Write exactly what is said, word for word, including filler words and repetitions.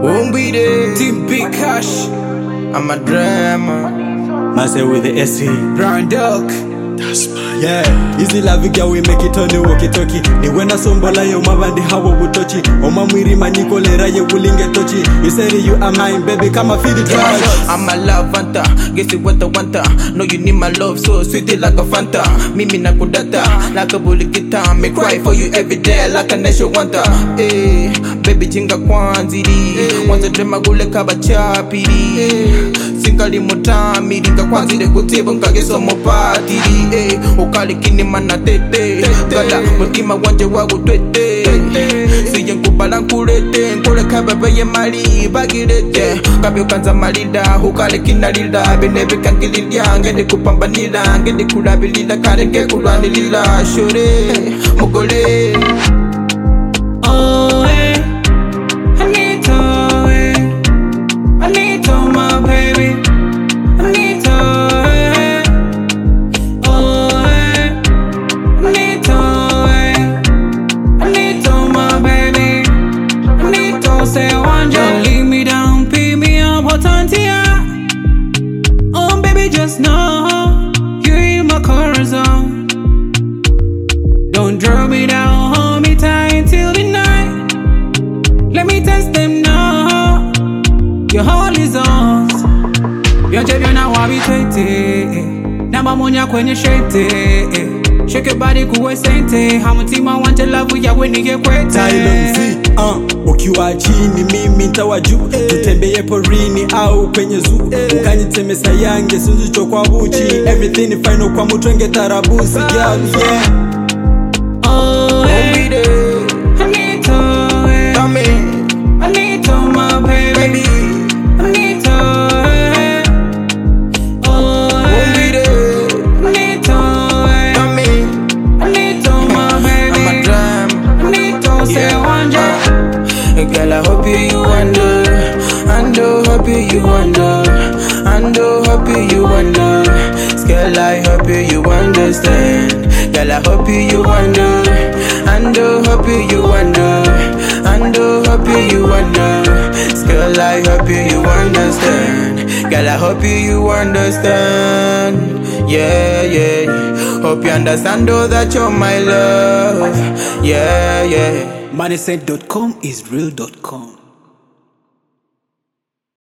Won't be there. Team Big Cash. I'm a drama. Myself with the S E. Brown Duck. That's my yeah. Easy love girl, we make it on the walkie-talkie. Ni wena sombola yo mabandi hawa wutochi. Oma mwiri maniko lera ye wulinge tochi. You said you are mine, baby, come and feed it right. I'm a lavanta, guess it what I want. Know you need my love, so sweet it like a Fanta. Mimi na kudata, like a bully guitar. Me cry for you every day, like a nation wanta. Eh, baby jinga kwanziri. Wanza drema gule kaba chapiri. Singali mutami, ringa kwanzire kutibu nkageso mopatiri. Eh, ukali kini mana tete. Gala, mutima wanje wagu twete. Siye nkubala nkurete, nkule kabebe mali bagirete. Kabyo kanza malida, ukali kinalila. Benebe kankililya, ngende kupambanila. Ngende kulabilila, karenge kulwanilila. Shore, mugole. Oh, hey, I need to, hey, I need to, my baby. I need to, hey, oh, hey, I need to, hey, I need to, my baby. I need to say one just leave me down, pick me up, hot auntie, yeah. Oh, baby, just know you're in my corazon. Don't draw me down, hold me tight till the night. Let me test them now. Your heart is on. Yonje vyona wabitwete. Namba monya kwenye shete. Shake your body kuwe sente. Hamutima wanje love yawe nige kwete. Tylon Z, uh, ukiwa chini mimi ntawa juu. Tutembeye porini au kwenye zoo. Ukanitemesa yange sinzucho kwa buchi. Everything is fine kwa mutwenge tarabusi. Girl, yeah. Oh, Won't be there. I need to, hey, Tell me, I need to, my baby. baby. I need to, hey, oh, Won't be hey, there. I need to, hey, Tell me, I need to, my I'm a baby. drama. I need to say Yeah. one just. Uh, girl, I hope you, you wonder. And oh, hope you, you wonder. And oh, hope you, you wonder. Girl, I hope you, you understand. Girl, I hope you, you wonder. And oh, hope you, you wonder. And oh, hope you, you wonder. Girl, I hope you, you understand. Girl, I hope you, you understand. Yeah, yeah. Hope you understand, oh, that you're my love. Yeah, yeah. Moneyset dot com is real dot com.